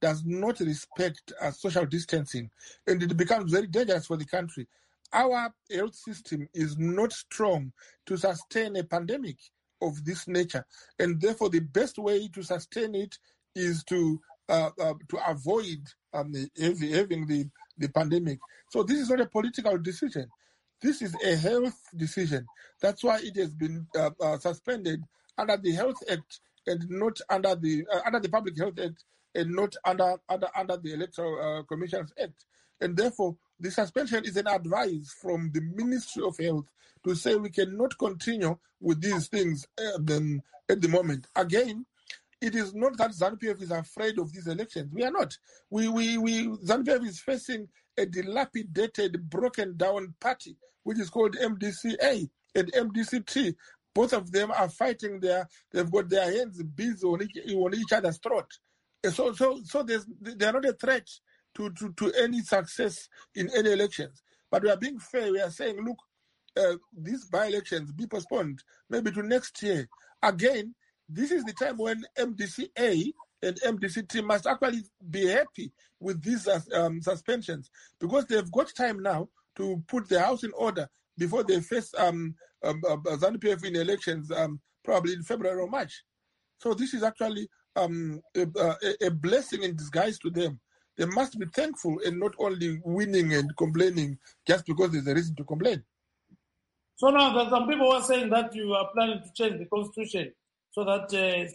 does not respect social distancing, and it becomes very dangerous for the country. Our health system is not strong to sustain a pandemic of this nature, and therefore the best way to sustain it is to avoid having the pandemic. So this is not a political decision. This is a health decision. That's why it has been suspended under the Health Act and not under the Public Health Act and not under the Electoral Commissions Act. And therefore, the suspension is an advice from the Ministry of Health to say we cannot continue with these things at the moment. Again, it is not that ZANU-PF is afraid of these elections. We are not. ZANU-PF is facing a dilapidated, broken down party, which is called MDCA and MDCT. Both of them are fighting they've got their hands busy on each other's throat. So they are not a threat to any success in any elections. But we are being fair. We are saying, look, these by-elections be postponed maybe to next year. Again, this is the time when MDCA and MDCT must actually be happy with these suspensions, because they've got time now to put the house in order before they face ZANU-PF in elections, probably in February or March. So this is actually a blessing in disguise to them. They must be thankful and not only winning and complaining just because there's a reason to complain. So now that some people are saying that you are planning to change the constitution so that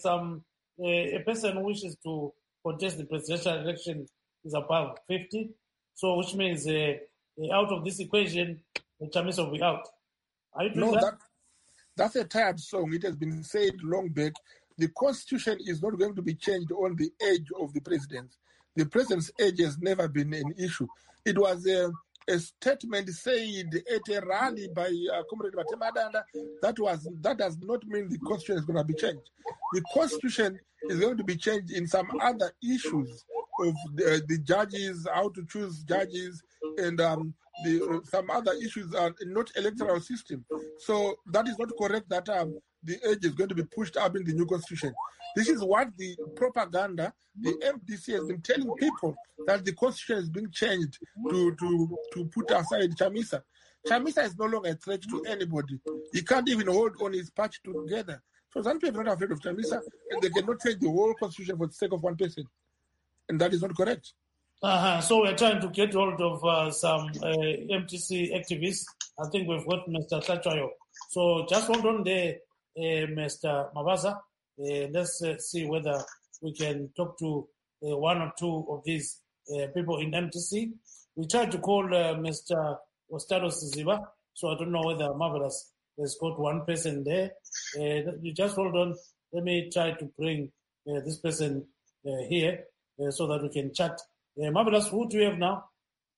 a person who wishes to contest the presidential election is above 50. So which means out of this equation, Chamisa will be out. Are you doing that? That's a tired song. It has been said long back. The constitution is not going to be changed on the age of the president. The president's age has never been an issue. It was a statement said at a rally by Comrade Matemadanda. That does not mean the constitution is going to be changed. The constitution is going to be changed in some other issues of the judges, how to choose judges, and some other issues are not electoral system. So that is not correct that the age is going to be pushed up in the new constitution. This is what the propaganda, the MDC has been telling people, that the constitution is being changed to put aside Chamisa. Chamisa is no longer a threat to anybody. He can't even hold on his party together. So some people are not afraid of Chamisa, and they cannot change the whole constitution for the sake of one person. And that is not correct. So we're trying to get hold of some MTC activists. I think we've got Mr. Tlachayo. So just hold on there, Mr. Mabasa. Let's see whether we can talk to one or two of these people in MTC. We tried to call Mr. Ostados Ziba, so I don't know whether Marvelous has got one person there. You just hold on. Let me try to bring this person here so that we can chat. Marvelous, who do you have now?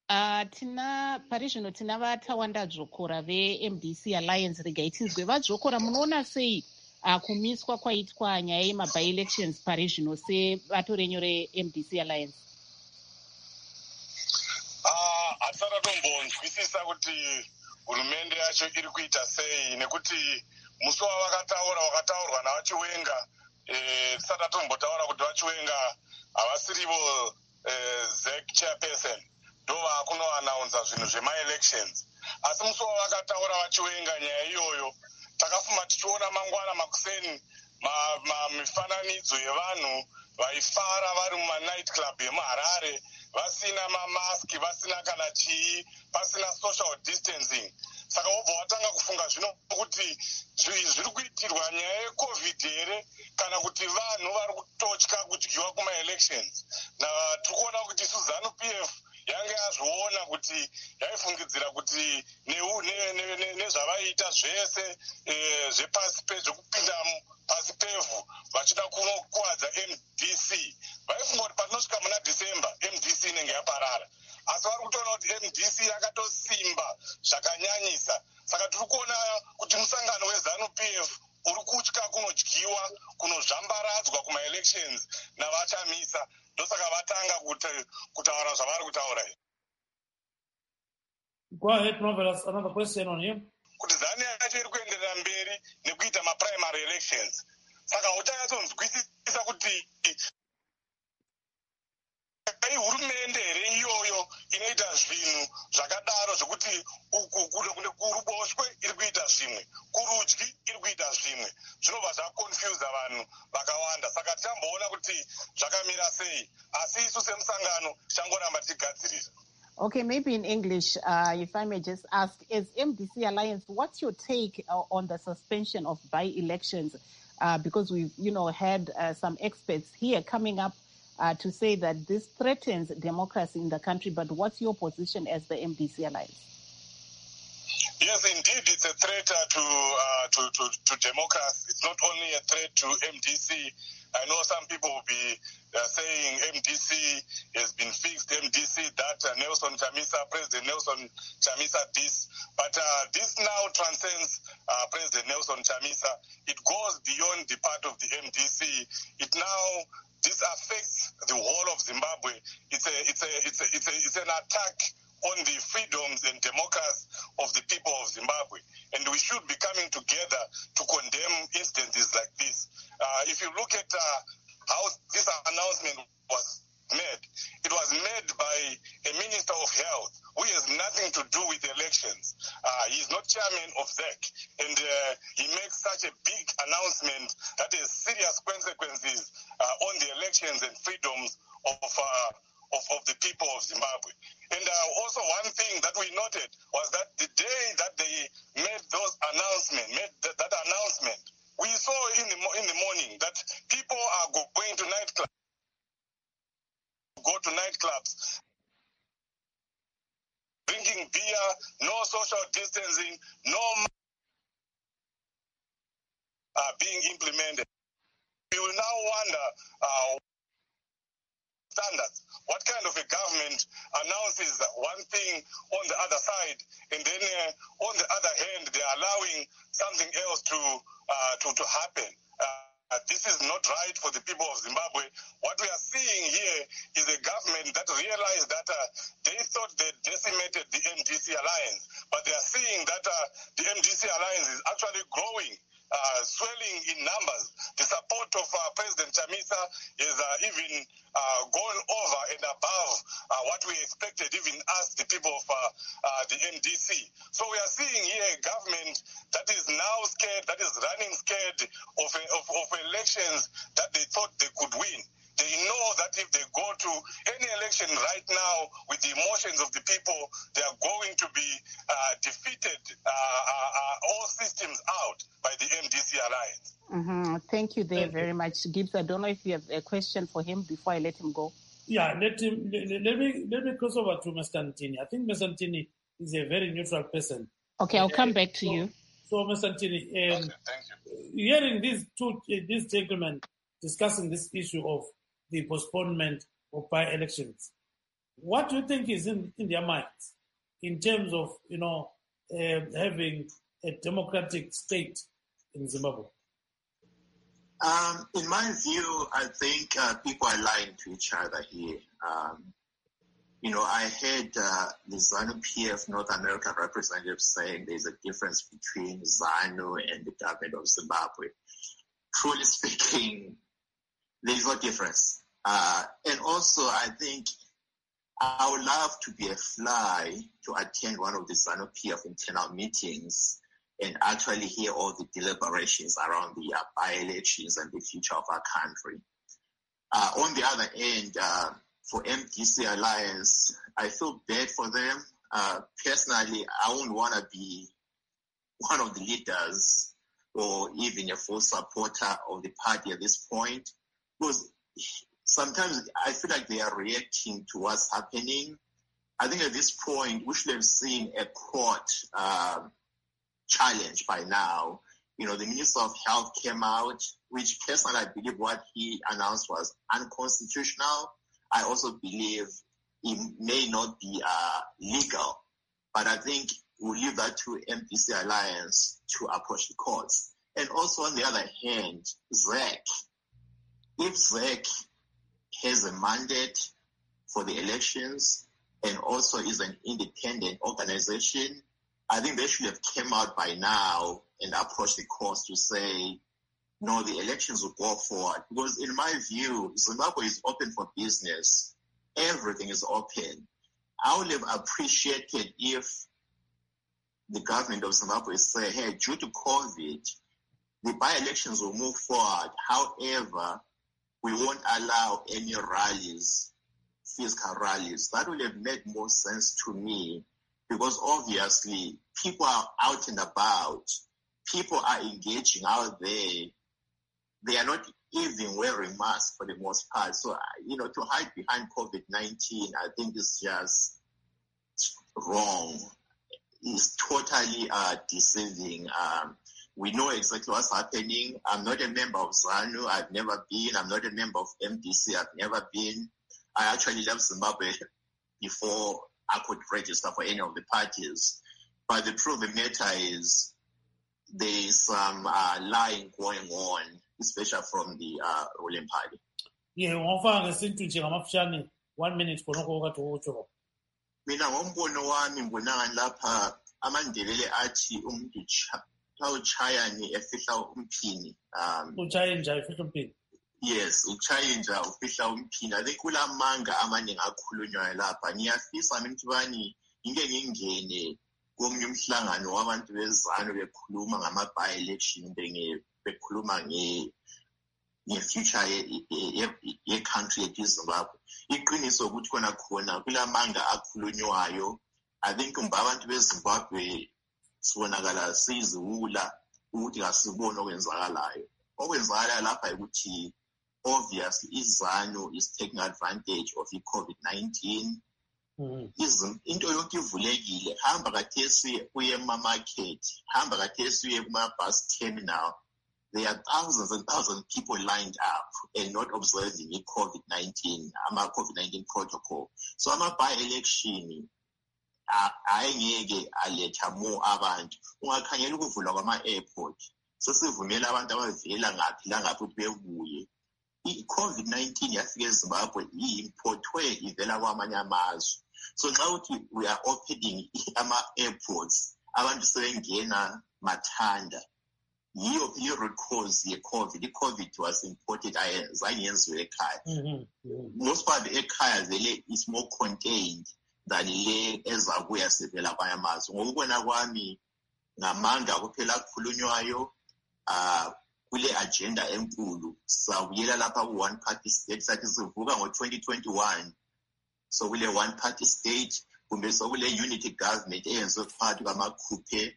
Tina parishino tina vatawanda dzvokora veMDC Alliance regai tinzwe vadzvokora munoona sei kumiswa kwaitwa nyaya yemaby elections parishino sevato renyu reMDC Alliance? Hatisati tombonzwisisa kuti hurumende yacho iri kuita sei, nekuti musi wakataurwa navachiwenga tisati tombotaura kuti vachiwenga havasirivo ZEC chairperson ndo vaakunoanaunza zvinhu zvema-elections. Asi musi wavakataura vachiwenga nyaya iyoyo, takafuma tichiona mangwana makuseni mifananidzo yevanhu vaifara vari mumanight club yemuHarare vasina mamaski, vasina kana chii, pasina social distancing. Saka wobva watanga kufunga zvino kuti zviri kuitirwa nyaya yeCovid here kana kuti vanhu vari kutotya kudyiwa kuma-elections. Tiri kuona kuti isu ZANU-PF yange yazviona kuti yaifungidzira kuti nezvavaita zvese zvepasi zvekupinda pasi pevhu vachida kunokuwadza MDC, vaifunga kuti patinosvika muna December MDC inenge yaparara. Asi vari kutoona kuti MDC yakatosimba zvakanyanyisa. Saka tiri kuona kuti musangano weZANU-PF uri kutya kunodyiwa, kunozvambaradzwa kuma-elections navachamisa. Ndosaka vatanga kutaura zvavari kutaura. Go ahead, Marvelous. Another question on him. Kuti ZANU yacho iri kuenderera mberi nekuita ma-primary elections. Saka uchayatsonzwisisa kuti hurumende here iyoyo inoita zvinhu zvakadaro zvokuti kuruboshwe iri kuita zvimwe, kurudyi iri kuita zvimwe, zvinobva zvakonfyuza vanhu vakawanda. Saka tichamboona kuti zvakamira sei, asi isu semusangano tichangoramba tichigadzirira. Okay, maybe in English, if I may just ask, as MDC Alliance, what's your take on the suspension of by-elections? Because we've, had some experts here coming up to say that this threatens democracy in the country. But what's your position as the MDC Alliance? Yes, indeed, it's a threat to democracy. It's not only a threat to MDC. I know some people will be saying MDC has been fixed, MDC that, President Nelson Chamisa this. But this now transcends President Nelson Chamisa. It goes beyond the part of the MDC. This affects the whole of Zimbabwe. It's an attack on the freedoms and democracy of the people of Zimbabwe. And we should be coming together to condemn instances like this. If you look at how this announcement was made, it was made by a Minister of Health who has nothing to do with elections. He's not chairman of ZEC. And he makes such a big announcement that has serious consequences on the elections and freedoms of the people of Zimbabwe. And also one thing that we noted was that the day that they made that announcement, we saw in the morning that people are going to nightclubs, drinking beer, no social distancing, no being implemented. We will now wonder standards. What kind of a government announces one thing on the other side, and then on the other hand, they're allowing something else to happen? This is not right for the people of Zimbabwe. What we are seeing here is a government that realized that they thought they decimated the MDC Alliance, but they are seeing that the MDC Alliance is actually growing, swelling in numbers. The support of President Chamisa is even gone over and above what we expected, even us, the people of the MDC. So we are seeing here a government that is now scared, that is running scared of elections that they thought they could win. They know that if they go to any election right now with the emotions of the people, they are going to be defeated, all systems out by the MDC Alliance. Mm-hmm. Thank you very much, Gibbs. I don't know if you have a question for him before I let him go. Yeah, let me cross over to Mr. Ntini. I think Mr. Ntini is a very neutral person. Okay, I'll come back to you. So, Mr. Ntini, Okay, thank you. Hearing these gentlemen discussing this issue of the postponement of by-elections, what do you think is in their minds in terms of, having a democratic state in Zimbabwe? In my view, I think people are lying to each other here. I heard the ZANU-PF North American representative saying there's a difference between ZANU and the government of Zimbabwe. Truly speaking, there's no difference. And also, I think I would love to be a fly to attend one of the ZANU-PF internal meetings and actually hear all the deliberations around the by-elections and the future of our country. On the other end, for MDC Alliance, I feel bad for them. Personally, I wouldn't want to be one of the leaders or even a full supporter of the party at this point, because sometimes I feel like they are reacting to what's happening. I think at this point, we should have seen a court challenge by now. The Minister of Health came out, which personally I believe what he announced was unconstitutional. I also believe it may not be legal, but I think we'll leave that to MDC Alliance to approach the courts. And also on the other hand, ZEC. If ZEC has a mandate for the elections and also is an independent organization, I think they should have come out by now and approached the courts to say, no, the elections will go forward. Because in my view, Zimbabwe is open for business. everything is open. I would have appreciated if the government of Zimbabwe say, hey, due to COVID, the by-elections will move forward. However, we won't allow any rallies, physical rallies. That would have made more sense to me, because obviously people are out and about. People are engaging out there. They are not even wearing masks for the most part. So, to hide behind COVID-19, I think is just wrong. It's totally deceiving. We know exactly what's happening. I'm not a member of ZANU. I've never been. I'm not a member of MDC. I've never been. I actually left Zimbabwe before I could register for any of the parties. But the truth of the matter is there's some lying going on, especially from the ruling party. Yeah, one 1 minute for Mina ngombono wami ngibona lapha amandebele athi umuntu uchayani efihla umphini. Yes, uchayinja ufihla umphini. I think kulamanga amaningi akhulunywayo lapha. Ngiyafisa mina ukuthi bani ngike ngingene komunye umhlangano wabantu bezano bekhuluma ngama-by-election bekhuluma nge-future ye-country yethu iZimbabwe. Iqiniso ukuthi khona kulamanga akhulunywayo. I think abantu beZimbabwe sibonakala siziwula ukuthi kasibone okwenzakalayo. Okwenzakalayo lapha ukuthi obviously iZANU is taking advantage of i-COVID-19. Into yonke ivulekile. Hamba kathesi uye ema-market, hamba kathesi uye kuma-bus terminal. There are thousands and thousands of people lined up and not observing i-COVID-19, ama-COVID-19 protocol. So ama-by-election ayengeke aletha more abantu. Ungakhangela ukuvulwa kwama-airport. Sesivumela abantu abavela ngaphi langaphi ukuthi bebuye. I-COVID-19 yafika eZimbabwe importwe ivela kwamanye amazwe. So nxa uthi we are opening ama-airports, abantu sebengena mathanda. Yiyo i-root cause ye-COVID. I-COVID was imported, zange yenziwe ekhaya. Most part ekhaya vele is more contained than le ezakuya sevela kwamanye amazwe. Ngokubona kwami ngamanga kuphela akhulunywayo kule agenda enkulu. Sawuyela lapha ku-one party state sathi sivuka ngo-2021. So kule one party state kumbe sokule unity government eyenziwe phakathi kwamakhuphe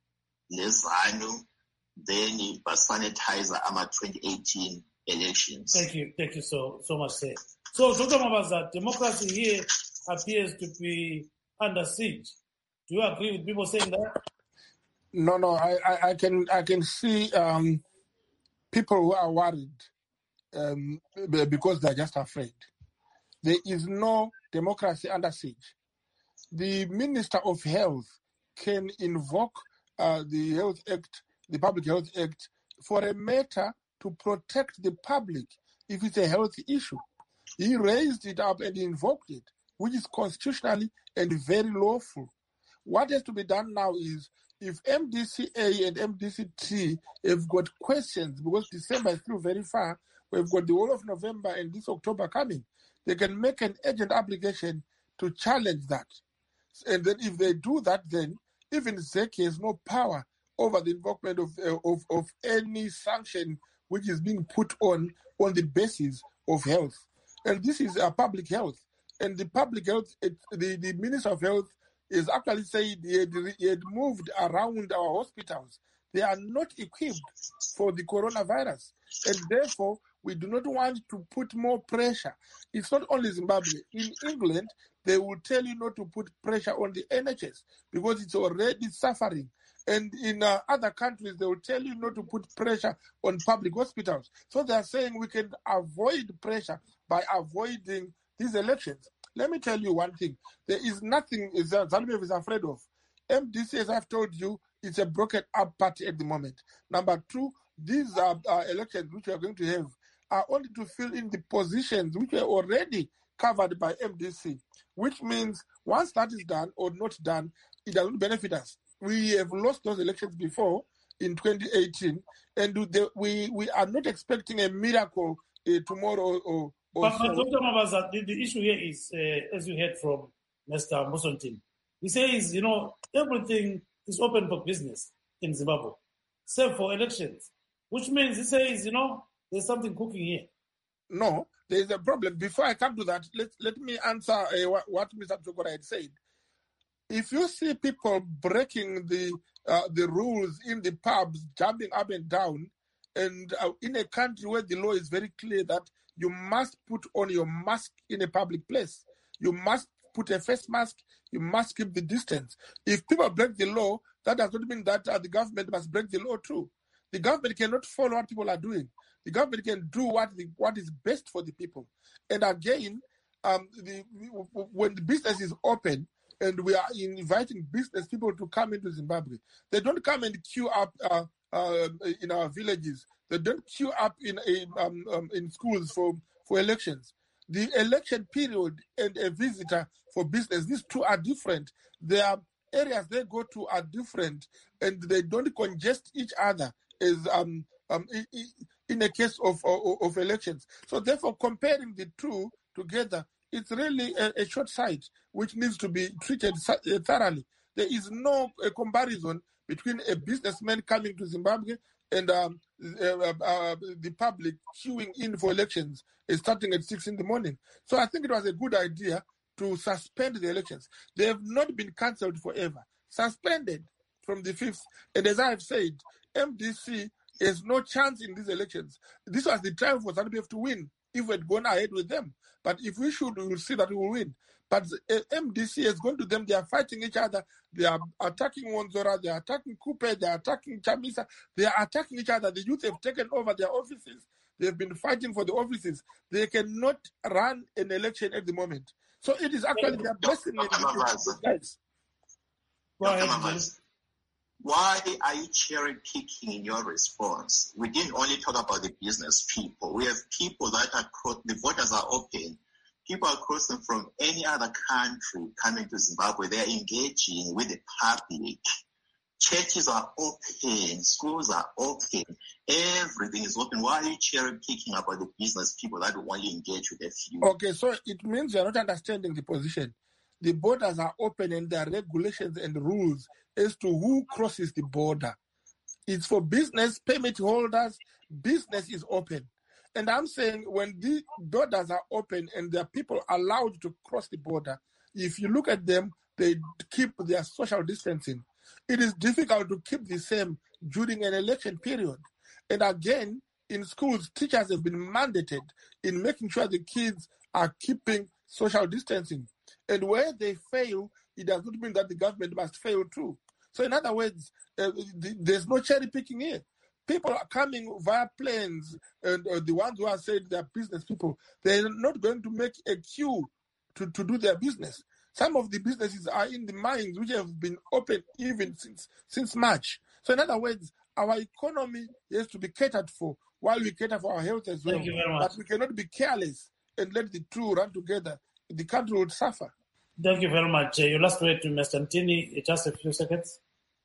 lezanu, then basanitizer ama-2018 elections. Thank you so much, sir. So Dr. Mabaza, democracy here appears to be under siege. Do you agree with people saying that? No, I can see people who are worried because they're just afraid. There is no democracy under siege. The Minister of Health can invoke the Health Act, the Public Health Act, for a matter to protect the public if it's a health issue. He raised it up and invoked it, which is constitutionally and very lawful. What has to be done now is, if MDCA and MDCT have got questions, because December is still very far, we've got the whole of November and this October coming, they can make an urgent application to challenge that. And then if they do that, then even ZEC has no power over the invokement of any sanction which is being put on the basis of health. And this is public health. And the public health, the Minister of Health is actually saying he had moved around our hospitals. They are not equipped for the coronavirus. And therefore, we do not want to put more pressure. It's not only Zimbabwe. In England, they will tell you not to put pressure on the NHS because it's already suffering. And in other countries, they will tell you not to put pressure on public hospitals. So they are saying we can avoid pressure by avoiding these elections. Let me tell you one thing. There is nothing ZANU-PF is afraid of. MDC, as I've told you, is a broken up party at the moment. Number two, these elections which we are going to have are only to fill in the positions which were already covered by MDC, which means once that is done or not done, it doesn't benefit us. We have lost those elections before in 2018, and we are not expecting a miracle tomorrow or But Dr. Mabaza, the issue here is, as you heard from Mr. Musontin, he says, everything is open for business in Zimbabwe, save for elections, which means he says, there's something cooking here. No, there's a problem. Before I come to that, let me answer what Mr. Chokora had said. If you see people breaking the rules in the pubs, jumping up and down, and in a country where the law is very clear that you must put on your mask in a public place, you must put a face mask, you must keep the distance. If people break the law, that does not mean that the government must break the law too. The government cannot follow what people are doing. The government can do what is best for the people. And again, when the business is open and we are inviting business people to come into Zimbabwe, they don't come and queue up in our villages. They don't queue up in schools for elections. The election period and a visitor for business, these two are different. Their areas they go to are different, and they don't congest each other as in a case of elections. So therefore, comparing the two together, it's really a short sight, which needs to be treated thoroughly. There is no comparison between a businessman coming to Zimbabwe and the public queuing in for elections starting at 6 in the morning. So I think it was a good idea to suspend the elections. They have not been cancelled forever. Suspended from the 5th. And as I have said, MDC has no chance in these elections. This was the time for ZANU-PF to win if we had gone ahead with them. But if we should, we will see that we will win. But MDC has gone to them. They are fighting each other. They are attacking Wanzora. They are attacking Kupe. They are attacking Chamisa. They are attacking each other. The youth have taken over their offices. They have been fighting for the offices. They cannot run an election at the moment. So it is actually their blessing. Guys. Why are you cherry picking in your response? We didn't only talk about the business people. We have people that are the voters are open. People are crossing from any other country coming to Zimbabwe. They're engaging with the public. Churches are open. Schools are open. Everything is open. Why are you cherry picking about the business people that will only engage with a few? Okay, so it means you're not understanding the position. The borders are open and there are regulations and rules as to who crosses the border. It's for business, permit holders. Business is open. And I'm saying when the borders are open and there are people allowed to cross the border, if you look at them, they keep their social distancing. It is difficult to keep the same during an election period. And again, in schools, teachers have been mandated in making sure the kids are keeping social distancing. And where they fail, it does not mean that the government must fail too. So in other words, there's no cherry picking here. People are coming via planes, and the ones who are saying they're business people, they're not going to make a queue to do their business. Some of the businesses are in the mines, which have been open even since March. So in other words, our economy has to be catered for while we cater for our health as well. Thank you very much. But we cannot be careless and let the two run together. The country would suffer. Thank you very much. Your last word to Mr. Ntini, just a few seconds.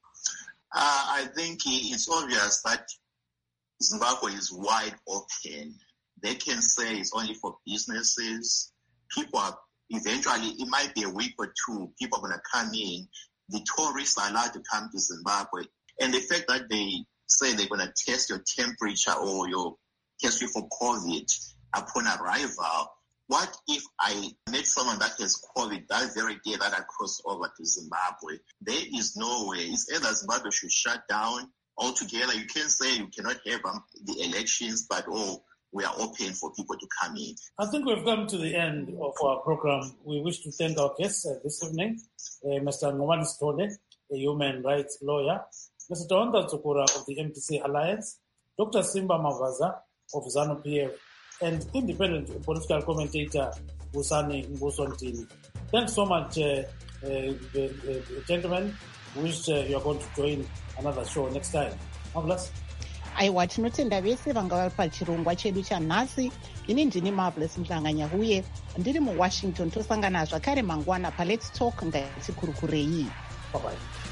I think it's obvious that Zimbabwe is wide open. They can say it's only for businesses. People are eventually, it might be a week or two, people are going to come in. The tourists are allowed to come to Zimbabwe. And the fact that they say they're going to test your temperature or your test you for COVID upon arrival, what if I met someone that has COVID that very day that I crossed over to Zimbabwe? There is no way. It's either Zimbabwe should shut down altogether. You can say you cannot have the elections, but we are open for people to come in. I think we've come to the end of our program. We wish to thank our guests this evening, Mr. Ngomani Sithole, a human rights lawyer, Mr. Taonda Tsukura of the MDC Alliance, Dr. Simba Mavaza of ZANU-PF, and independent political commentator Busani Mbusontini. Thanks so much, gentlemen. Wish you are going to join another show next time. Marvelous. Aiwa, tinotenda vese vanga vari pachirongwa chedu chanhasi. Ini ndini Marvelous Mhlanganya uye ndiri muWashington. Tosangana zvakare mangwana paLet's Talk ngatikurukirei. Bye bye.